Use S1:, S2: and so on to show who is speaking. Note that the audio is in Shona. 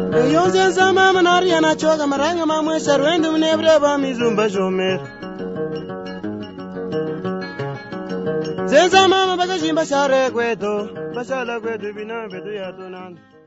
S1: Yo zenza mama nariana choga maranga mamwe sarwendu mnebre ba mizumba jomer. Zenza mama bagajimba share kweto, bashala kweto bina betu ya tonan.